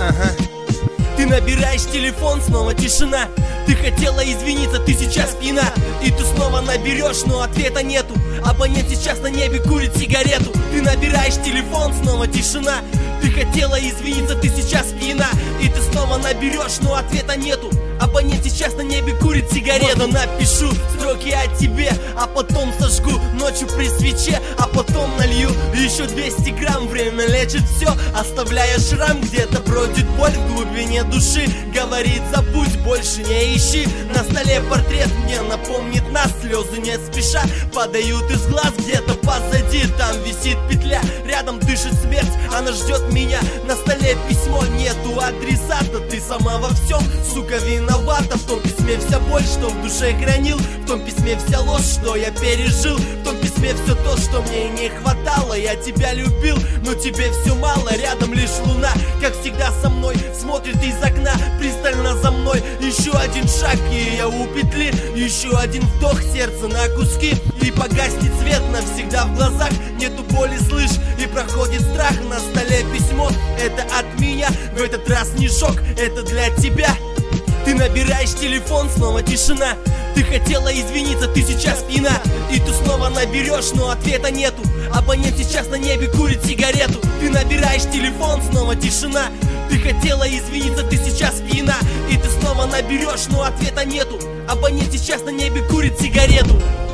Ты набираешь телефон, снова тишина. Ты хотела извиниться, ты сейчас пьяна. И ты снова наберешь, но ответа нету. Абонент сейчас на небе курит сигарету. Ты набираешь телефон, снова тишина. Ты хотела извиниться, ты сейчас пьяна. И ты снова наберешь, но ответа нету. Абонент сейчас на небе курит сигарету. Напишу строки о тебе, а потом сожгу ночью при свече. А потом налью еще 200 грамм. Время лечит все, оставляя шрам. Где-то бродит боль в глубине души. Говорит, забудь, больше не ищи. На столе портрет мне напомнит нас. Слезы не спеша падают из глаз. Где-то позади там висит петля. Рядом дышит смерть, она ждет меня. На столе письмо, нету адресата. Ты сама во всем, сука, виновата. В том письме вся боль, что в душе хранил. В том письме вся ложь, что я пережил. В том письме все то, что мне не хватало. Я тебя любил, но тебе все мало. Рядом лишь луна, как всегда со мной. Смотрит из окна, пристально за мной. Еще один шаг, и я у петли. Еще один вдох, сердце на куски. И погаснет свет навсегда в глазах. Нету боли, слышь, и проходит страх. На столе письмо, это от меня. В этот раз не шок, это для тебя. Ты набираешь телефон, снова тишина. Ты хотела извиниться, ты сейчас пьяна. И ты снова наберешь, но ответа нету. Абонент сейчас на небе курит сигарету. Ты набираешь телефон, снова тишина. Ты хотела извиниться, ты сейчас пьяна. И ты снова наберешь, но ответа нету. Абонент сейчас на небе курит сигарету.